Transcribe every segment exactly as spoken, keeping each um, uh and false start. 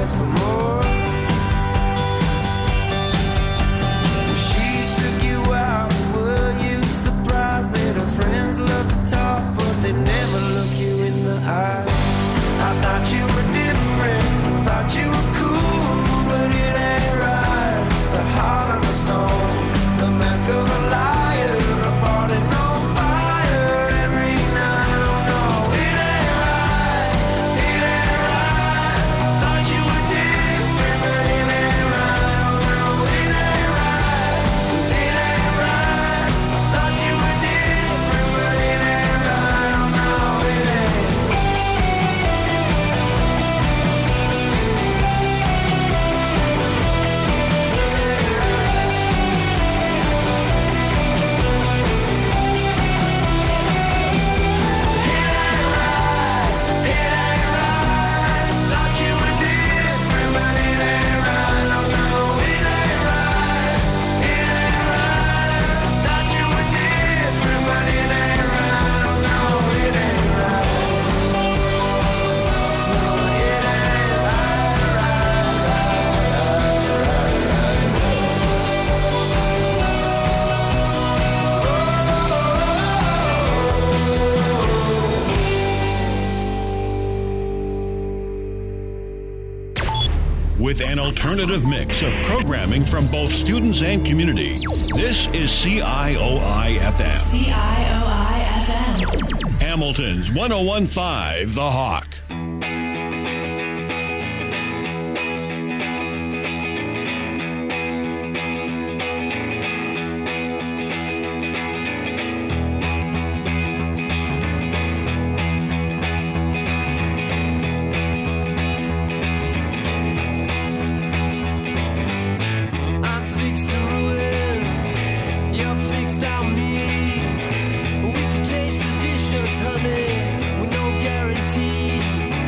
ask for more. When she took you out, were you surprised that her friends love to talk, but they never look you in the eyes? I thought you were different, I thought you were cool, but it ain't right. The heart of a stone, the mask of a liar, a parting on fire every night. Oh no, it ain't right, it ain't right. I thought you were different, but it ain't right. Oh no, it ain't right, it ain't right. I thought you were different, but it ain't right. Oh no, it ain't. With an alternative mix of programming from both students and community, this is C I O I F M. C I O I F M. Hamilton's one oh one point five The Hawk. I'm fixed to ruin, you're fixed on me. We could change positions, honey, with no guarantee.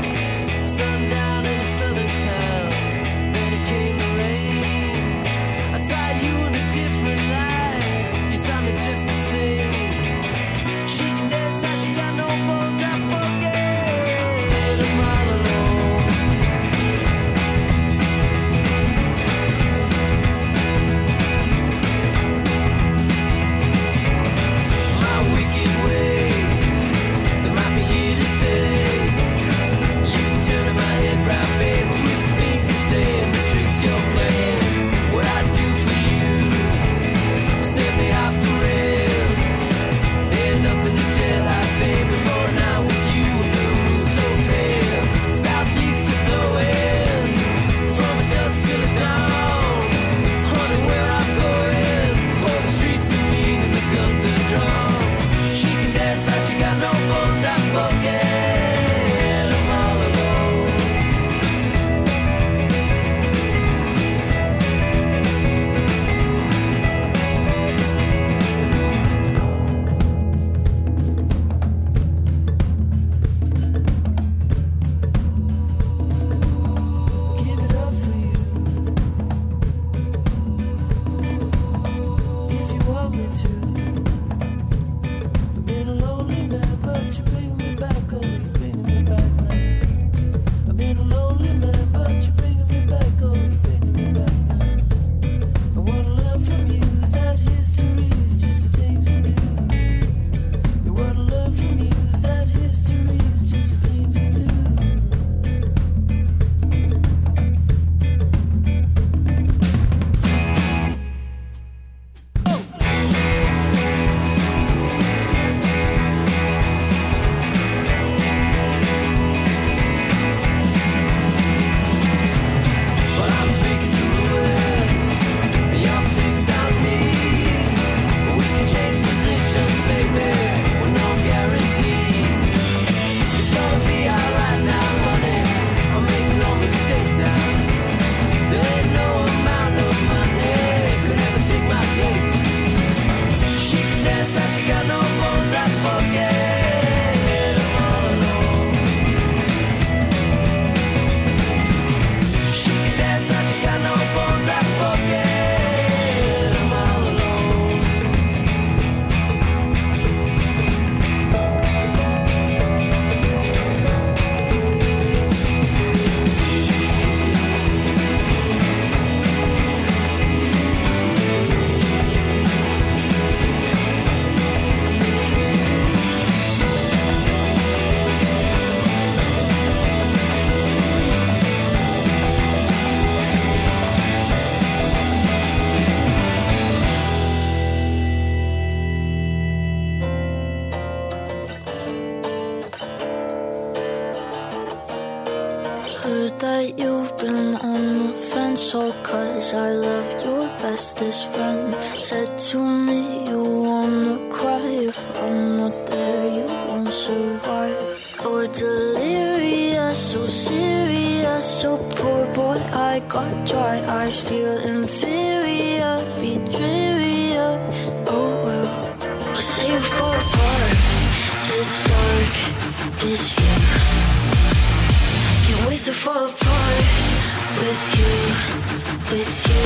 Heard that you've been on the fence, all cause I love your bestest friend. Said to me you wanna cry, if I'm not there you won't survive. You're delirious, so serious, so poor boy, I got dry eyes, feel inferior, be drearier. Oh well, I see you fall apart, it's dark, it's you. Can't wait to fall apart with you, with you.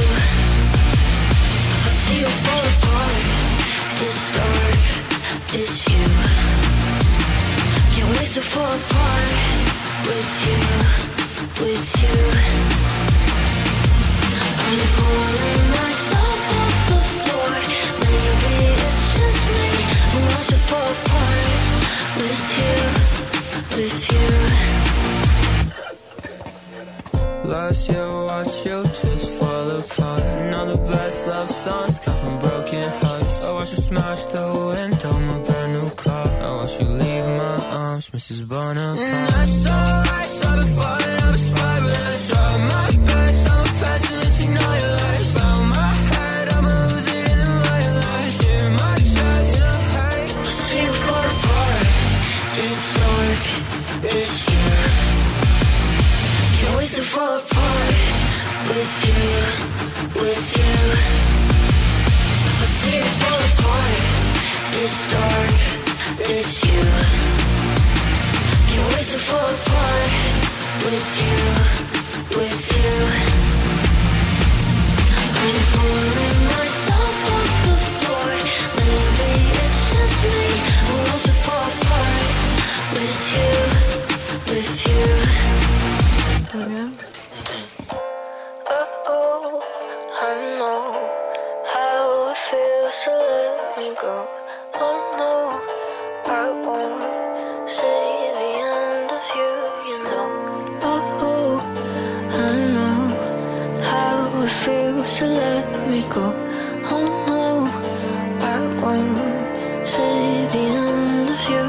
I see you fall apart, it's dark, it's you. Can't wait to fall apart with you, with you. I'm pulling myself off the floor. Maybe it's just me who wants to fall apart with you, with you. Last year watched you just fall apart. All the best love songs come from broken hearts. I watched you smash the window, my brand new car. I watched you leave my arms, Missus Bonaparte. And that's alright, stop it falling, I'm spiraling. I try my best, I'm a pessimist, ignore your lies. Found my head, I'ma lose it in the right light. Share my chest, I hate. I see you fall apart, it's dark, it's you. Can't wait to fall apart with you, with you. I see you fall apart, it's dark, it's you. Can't wait to fall apart with you, with you. I'm pulling myself off the floor. Maybe it's just me who wants to fall apart with you, with you. Uh-oh, I know how it feels to let me go. Oh no, I won't see the end of you, you know. Oh, I know how it feels to let me go. Oh no, I won't see the end of you.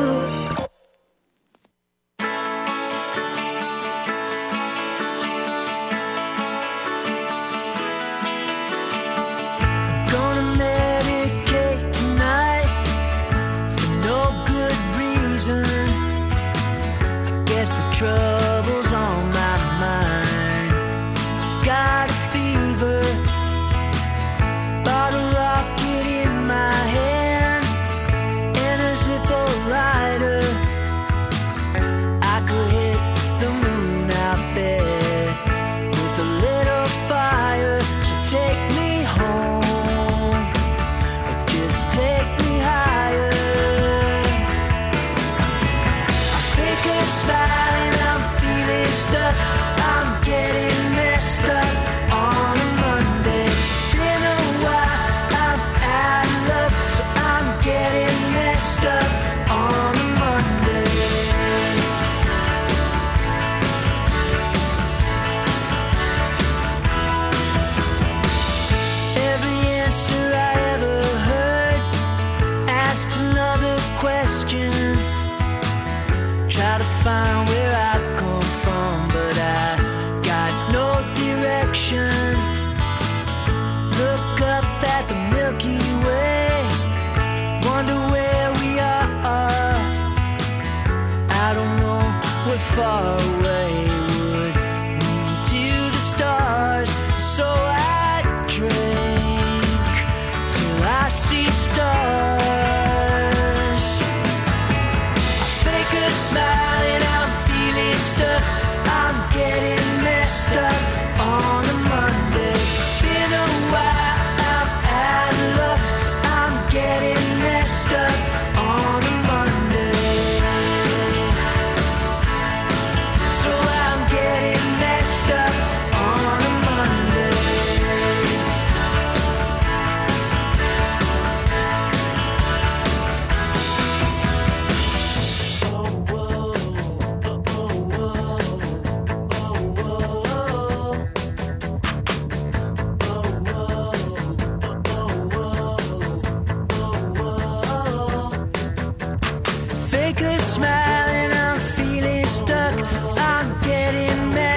Troubles on my mind. Got a fever, bottle rocket in my hand, and a Zippo lighter. I could hit the moon, I bet, with a little fire. So take me home, or just take me higher. I think I'm smiling, I'm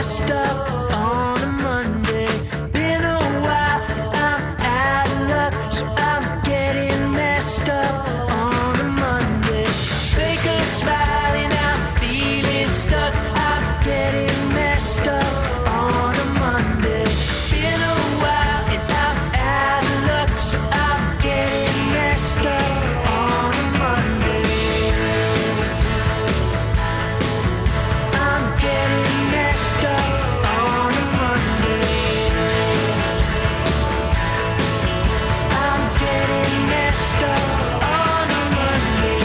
messed up on a Monday. Been a while, I'm out of luck, so I'm getting messed up on a Monday. Fake a smile and I'm feeling stuck. I'm getting messed up on a Monday. Been a while and I'm out of luck, so I'm getting messed up on a Monday. I'm getting messed up on a Monday. I'm getting messed up on a Monday.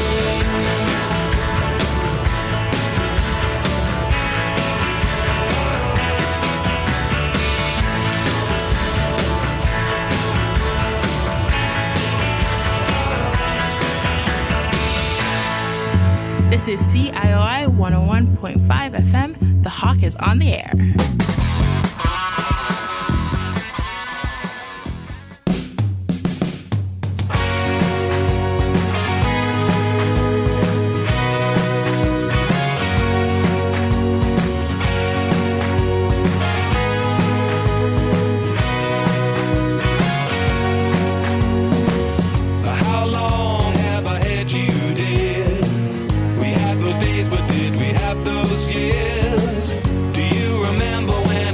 This is C I O I one oh one point five F M. The Hawk is on the air. How long have I had you, dear? We had those days, but did we have those years? Do you remember when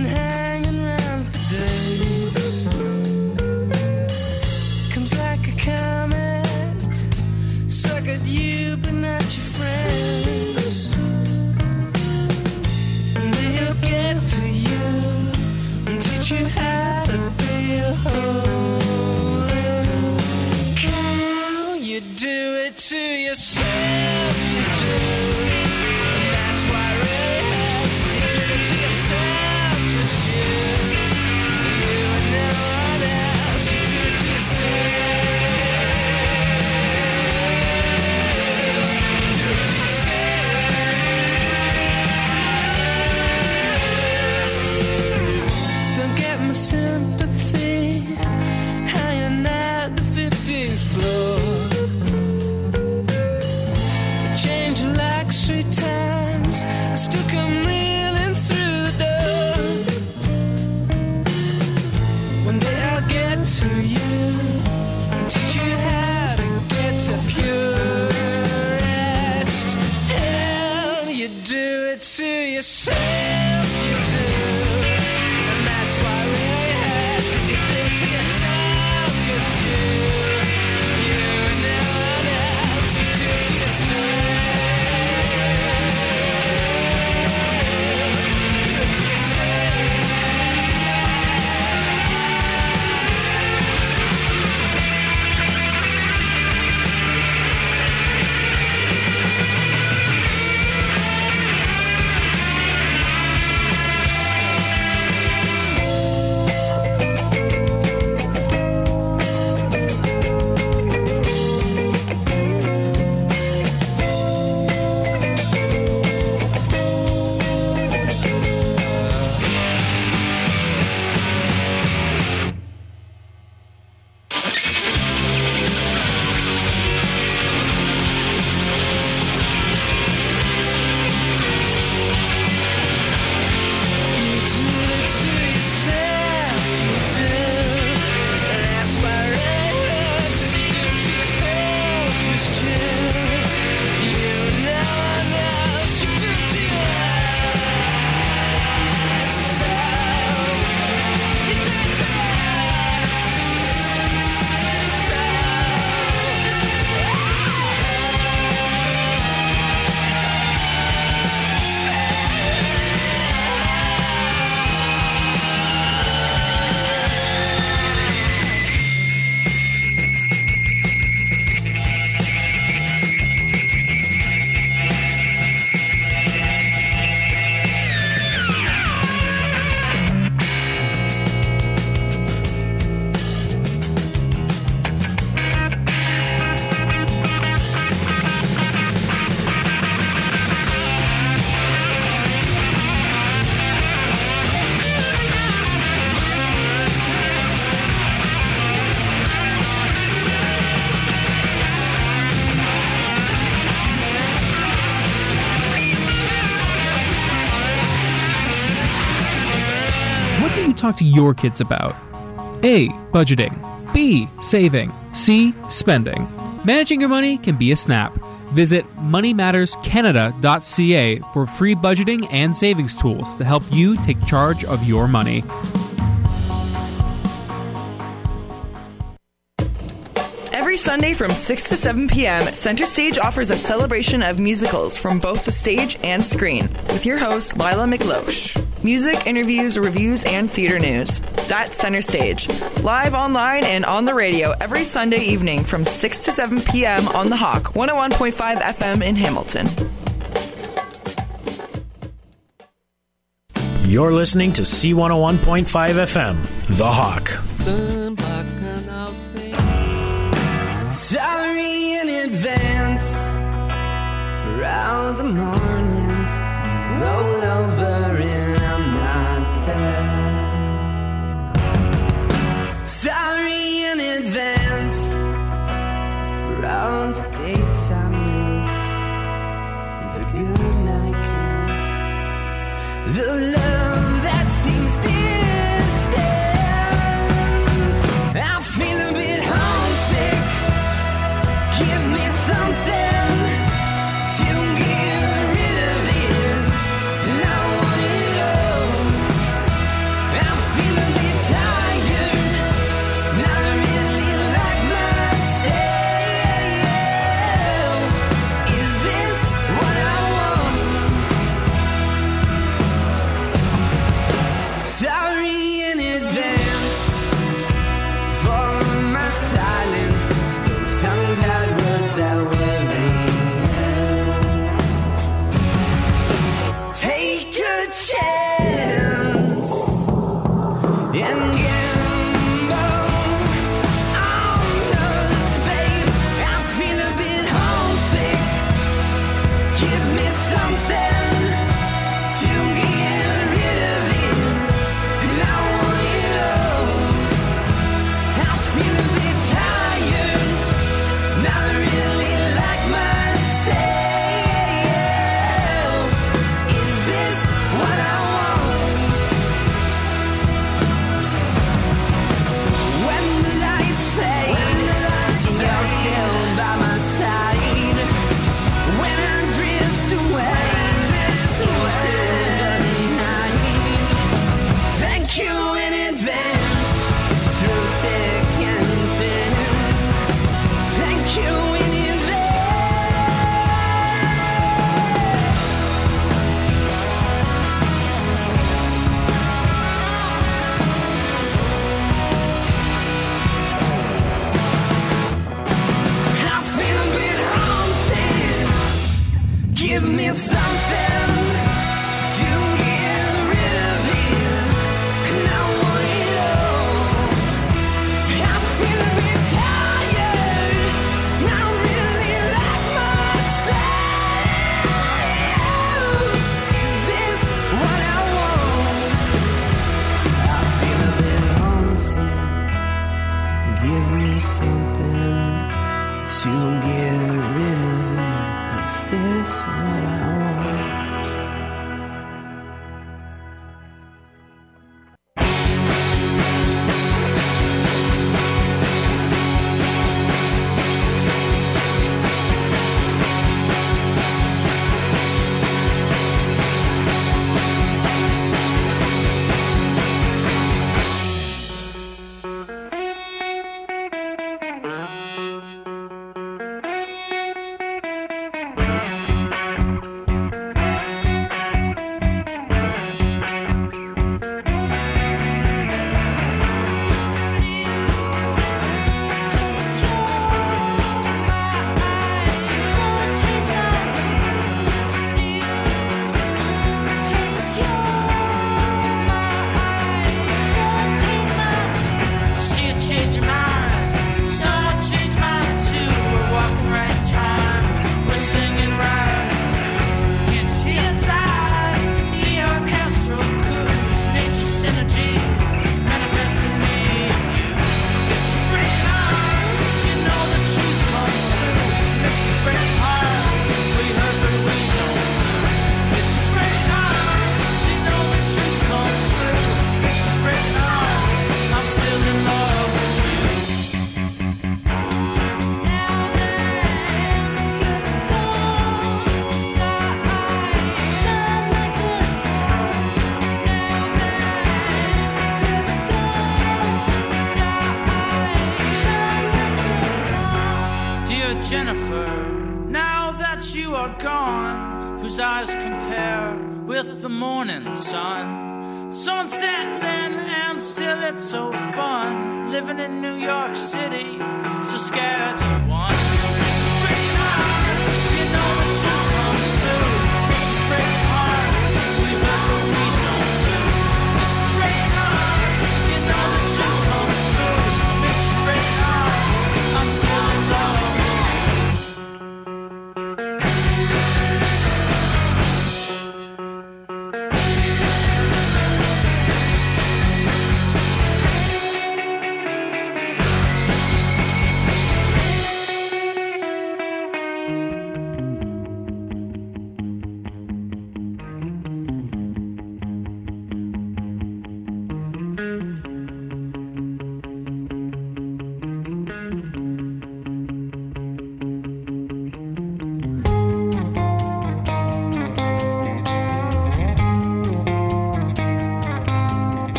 been hanging around for days. Comes like a comet, suck at you but not your friends. And they'll get to you and teach you how to be a holy cow. You do it to yourself, you do. And that's why it really hurts. You do it to yourself, just you. You and no one else. You do it to yourself. You do it to yourself. Don't get my sympathy hanging at the fifteenth floor. Change like three times, I still come reeling through the door. One day I'll get to you and teach you how to get to pure rest. Hell, you do it to yourself, you do. And that's why it really hurts. You do it to yourself, just you. You and no one else. You do it to yourself. What do you talk to your kids about? A. Budgeting. B. Saving. C. Spending. Managing your money can be a snap. Visit money matters canada dot c a for free budgeting and savings tools to help you take charge of your money. Every Sunday from six to seven p.m., Center Stage offers a celebration of musicals from both the stage and screen with your host, Lila McLosh. Music, interviews, reviews, and theater news. That's Center Stage. Live online and on the radio every Sunday evening from six to seven p.m. on The Hawk, one oh one point five F M in Hamilton. You're listening to C one oh one point five F M, The Hawk. Sorry in advance for all the mornings you roll over and I'm not there. Sorry in advance for all the dates I miss, the good night kiss, the love that seems distant. I feel a bit homesick. Give me something to get rid of it, and I want it to get rid of it. Is this what I want?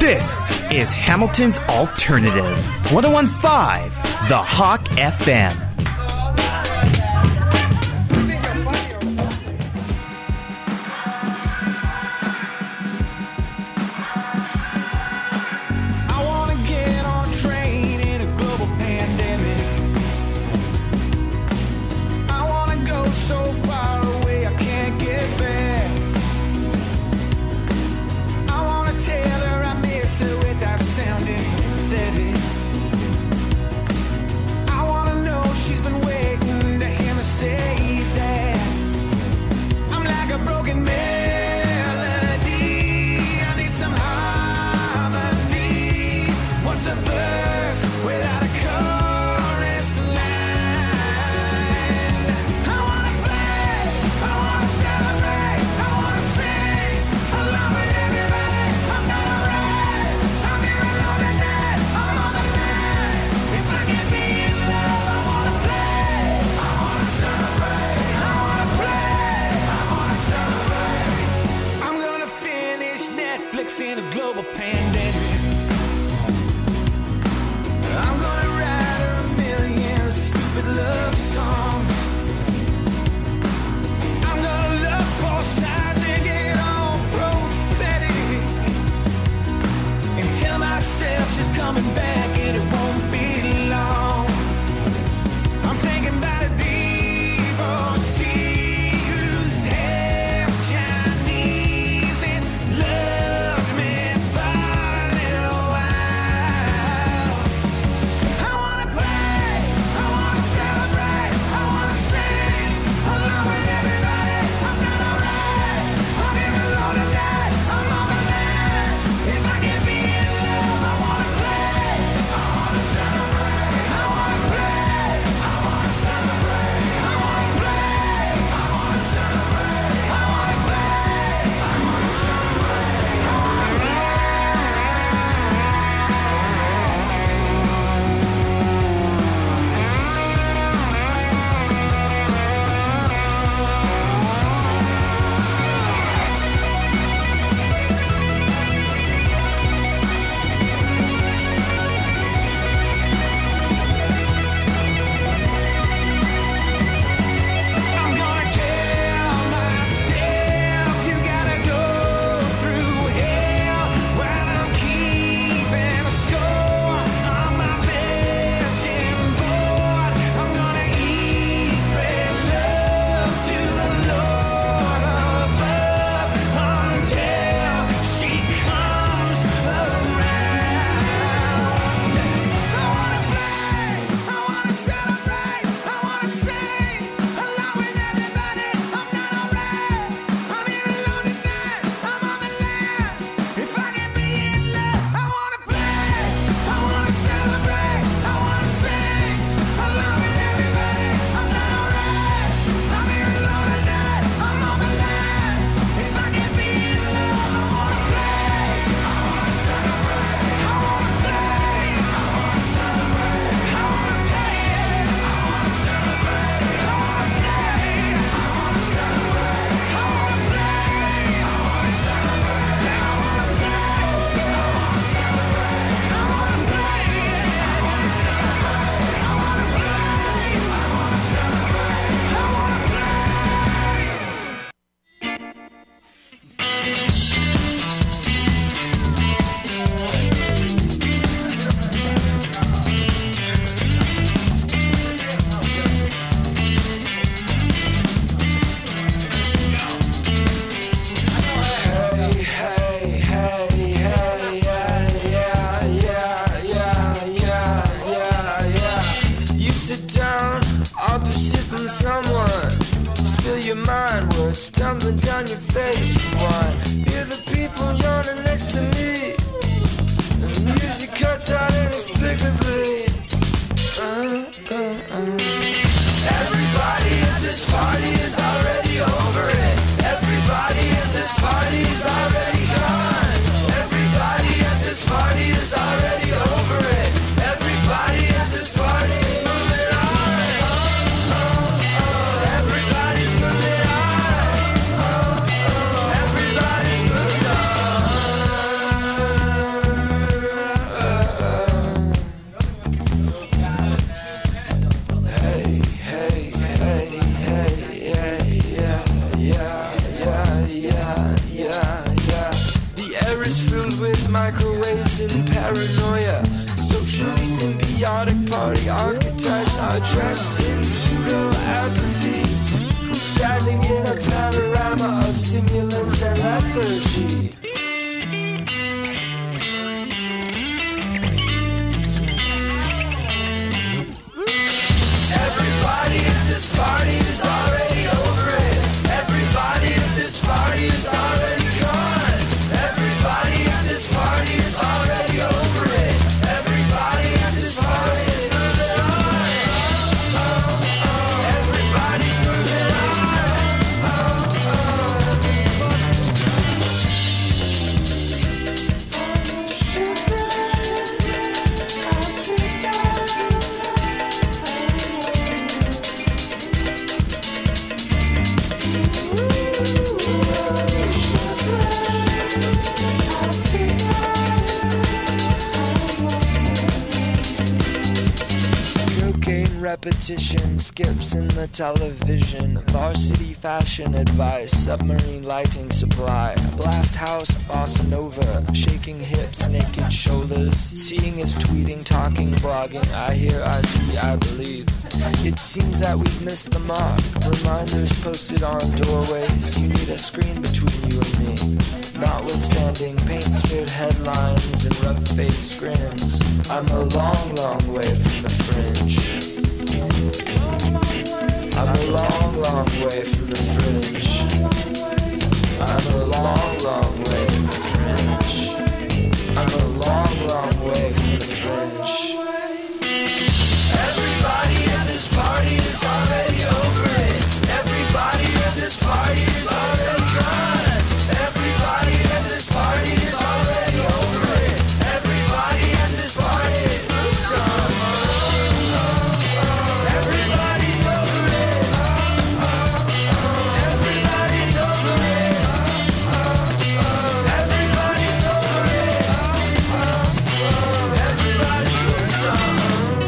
This is Hamilton's Alternative. one oh one point five, The Hawk F M. tumbling down your face. Why? Hear the people yawning next to me. The music cuts out inexplicably. Uh, uh, uh. Everybody at this party is already over it. Everybody at this party is already gone. Everybody at this party is already over it. Everybody at this party is moving on. Oh, oh, oh. Everybody's moving on. Oh, oh. Everybody's moved on. microwaves and paranoia. Socially symbiotic party archetypes are dressed in pseudo-apathy, standing in a panorama of simulants and lethargy. Everybody at this party is already over it. Everybody at this party is already gone. Everybody at this party is already over it. Everybody at this party is moving on. Everybody's moving repetition, skips in the television, varsity fashion advice, submarine lighting supply, blast house, bossa nova, shaking hips, naked shoulders, seeing is tweeting, talking, blogging, I hear, I see, I believe. It seems that we've missed the mark, reminders posted on doorways, you need a screen between you and me. Notwithstanding paint-smeared headlines and rough-faced grins, I'm a long, long way from the fringe. I'm a long, long way from the fringe. I'm a long, long way from the fringe. I'm a long, long way from the fringe. Everybody at this party is already over it. Everybody at this party is already gone. Everybody at this party is already over it. Everybody at this party is moved on. Everybody's over it. Everybody's over it. Everybody's over it. Everybody's moved on.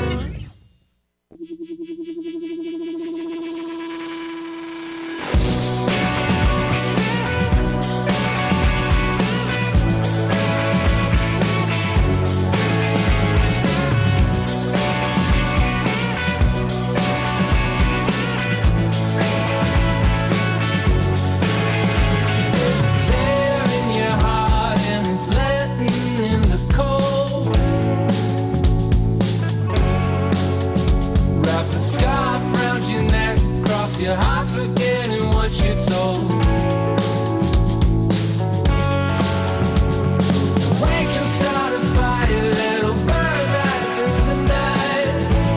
Your heart forgetting what you told. We can start a fire, it'll burn right through the night.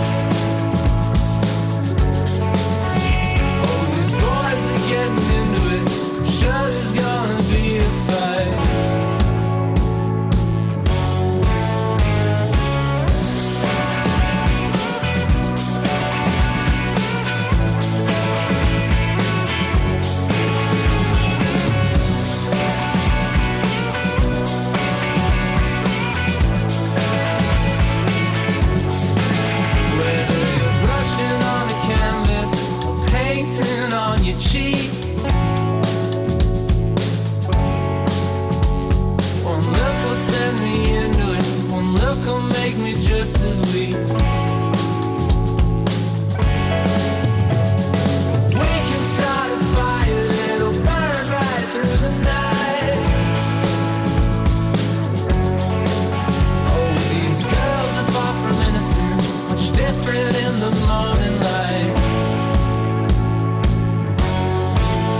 Oh, these boys are getting into it, I'm sure there's gonna be a fight. Cheek. One look will send me into it. One look will make me just as weak. We can start a fire, it'll burn right through the night. Oh, these girls are far from innocent, much different in the morning light.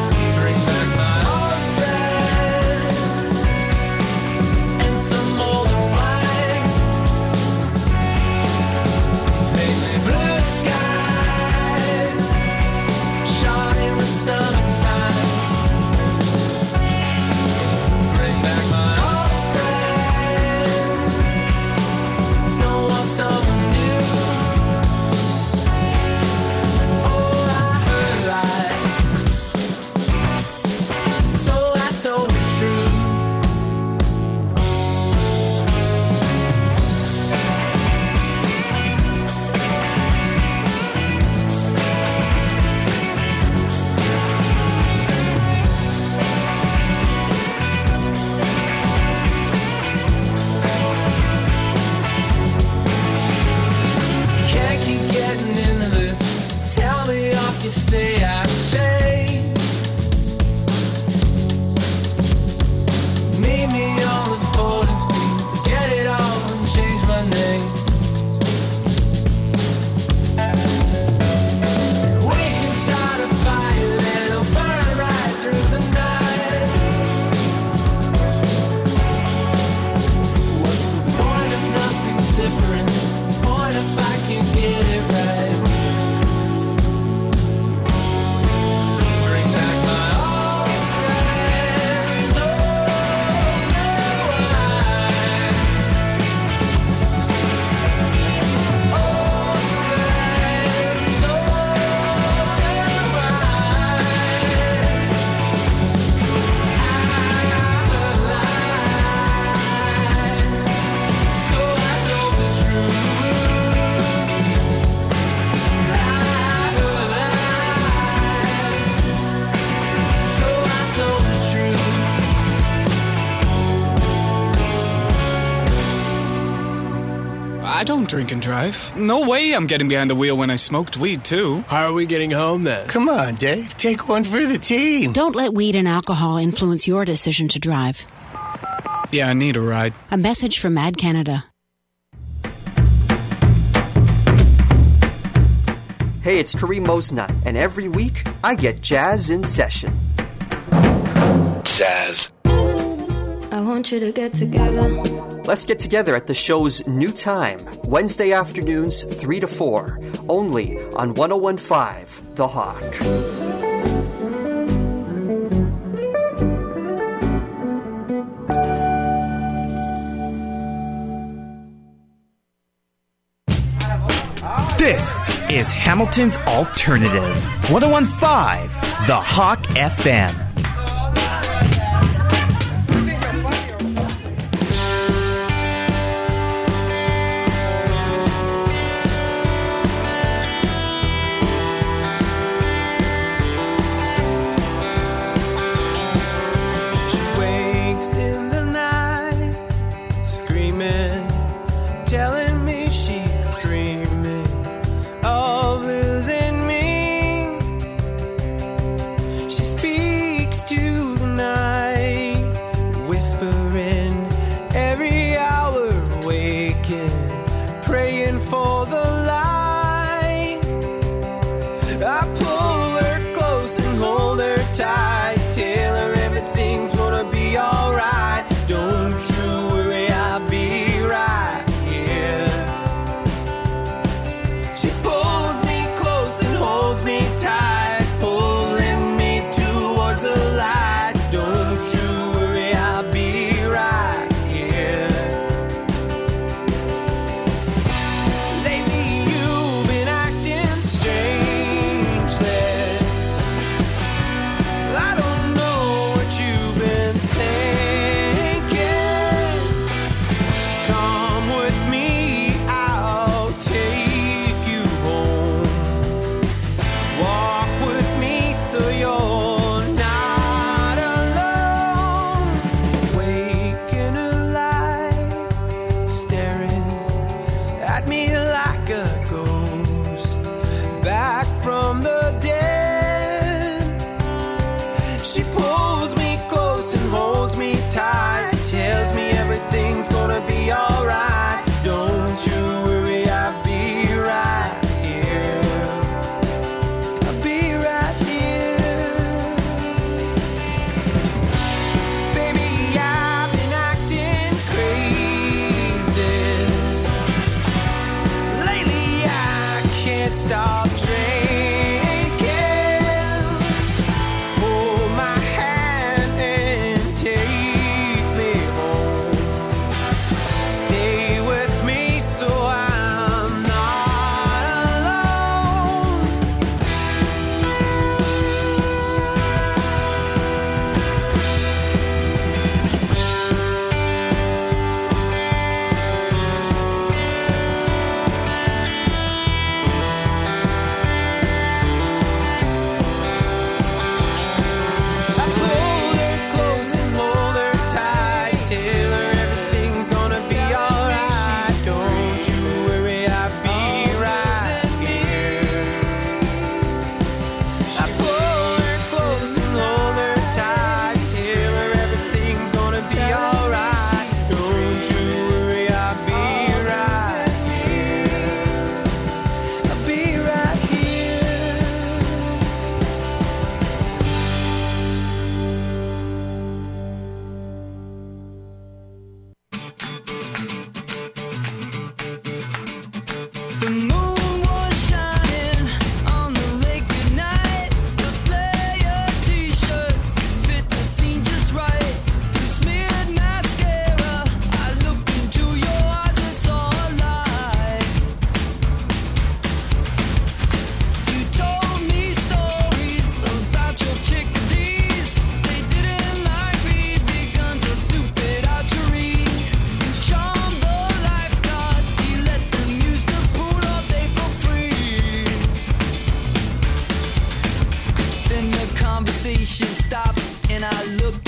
I don't drink and drive. No way I'm getting behind the wheel when I smoked weed, too. How are we getting home, then? Come on, Dave. Take one for the team. Don't let weed and alcohol influence your decision to drive. Yeah, I need a ride. A message from Mad Canada. Hey, it's Kareem Mosna, and every week I get Jazz in Session. Jazz. I want you to get together. Let's get together at the show's new time, Wednesday afternoons, three to four, only on one oh one point five The Hawk. This is Hamilton's Alternative. one oh one point five The Hawk F M.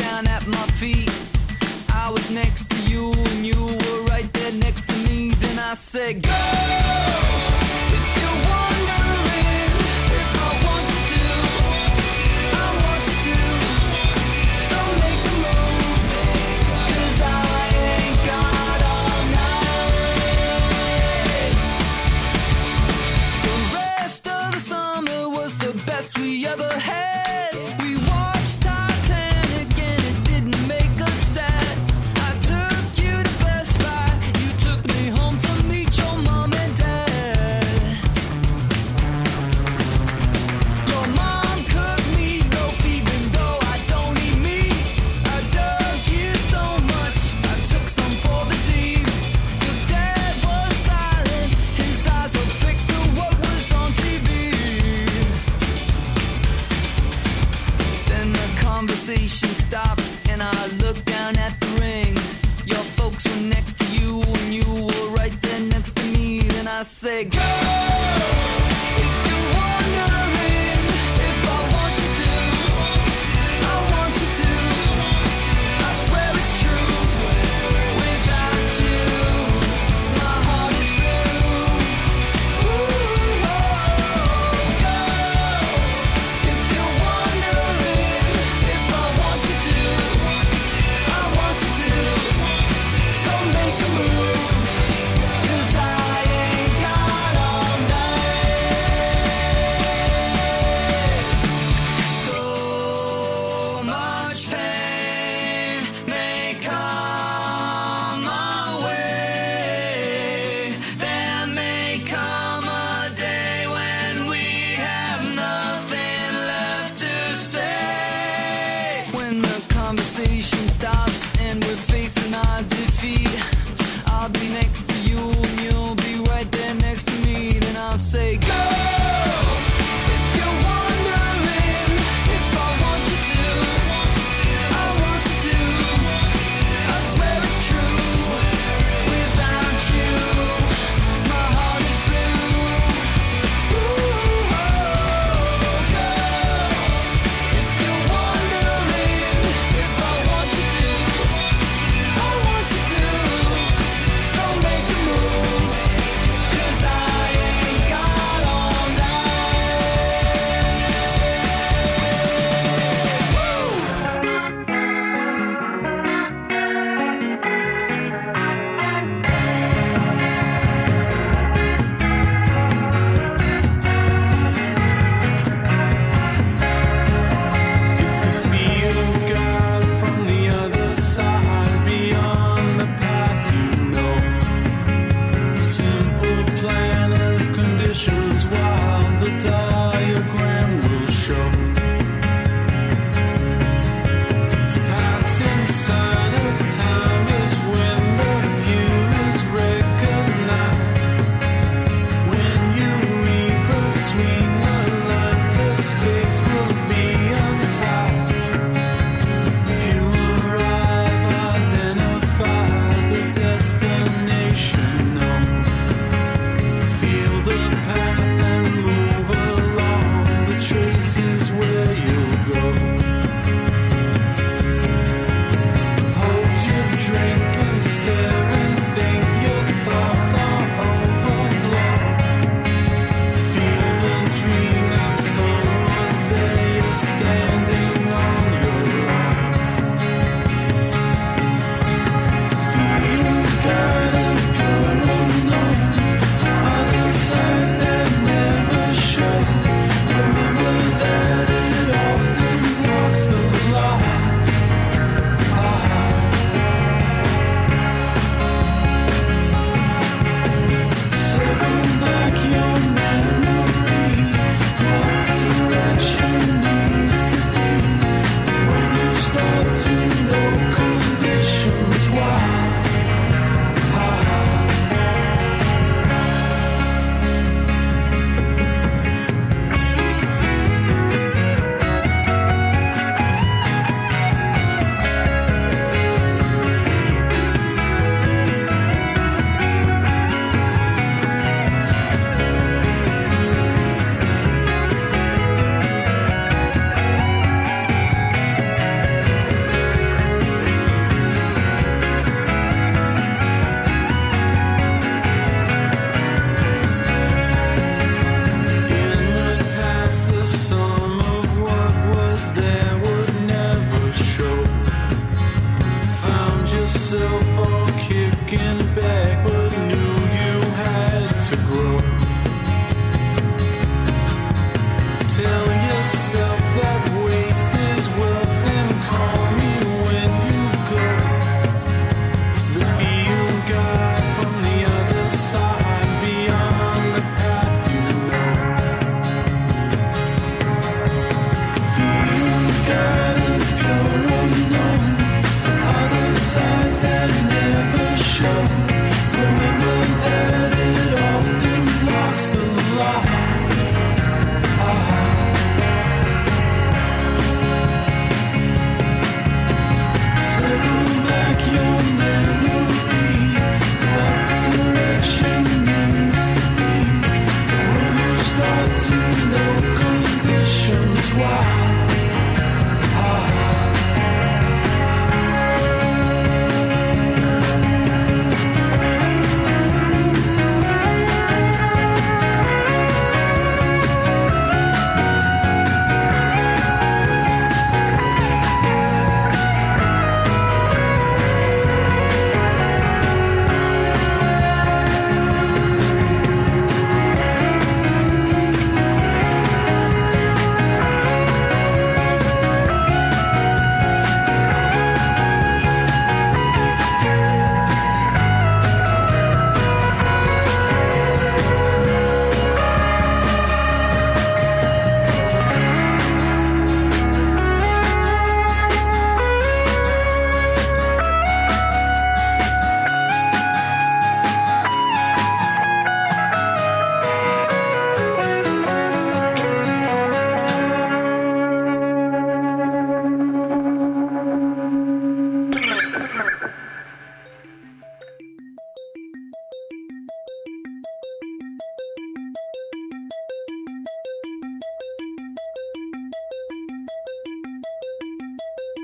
next to you and you were right there next to me. Then I I said, go. If you're wondering if I want you to, I want you to. So make the move, 'cause I ain't got all night. The rest of the summer was the best we ever had. We watched Titanic and it didn't make us sad. I took you to Best Buy, you took me home to meet your mom and dad. Your mom cooked meatloaf even though I don't eat meat. I dug you so much, I took some for the team. Your dad was silent, his eyes were fixed to what was on T V. Then the conversation stopped and I looked down at the ring. Your folks were next to you and you were right there next to me. Then I said, go. If you're wondering if I want you to, I want you to. I swear it's true. Without you, my heart is blue. Ooh, oh, go. If you're wondering if I want you to, I want you to. So make a move, 'cause I ain't got all night. So much pain may come my way. There may come a day when we have nothing left to say. When the conversation stops and we're facing our defeat, I'll be next to you and you'll be right there next to me. Then I'll say, go. If you're wondering if I want you to, I want you to. I swear it's true. Without you, my heart is blue. Ooh, oh, girl. If you're wondering if I want you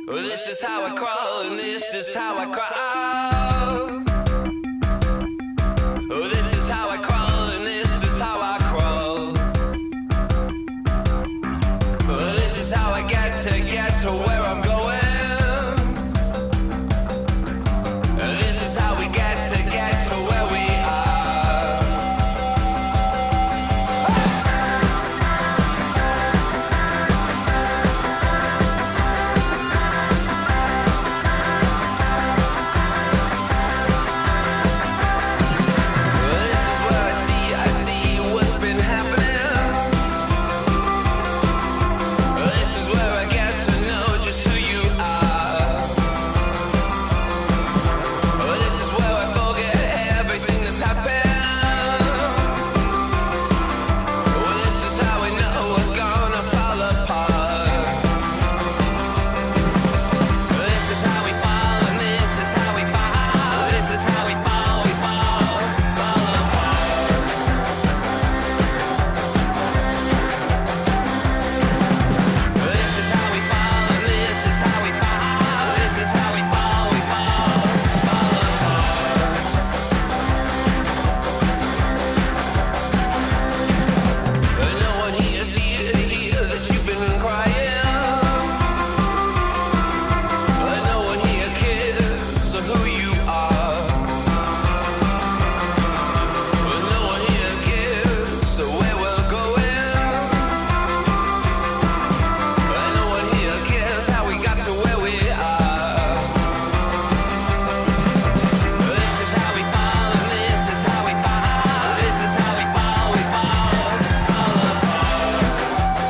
Oh, this is how I crawl, and this is how I crawl. Oh, this is how I crawl, and this is how I crawl. Oh, this is how I get to get to where I'm going.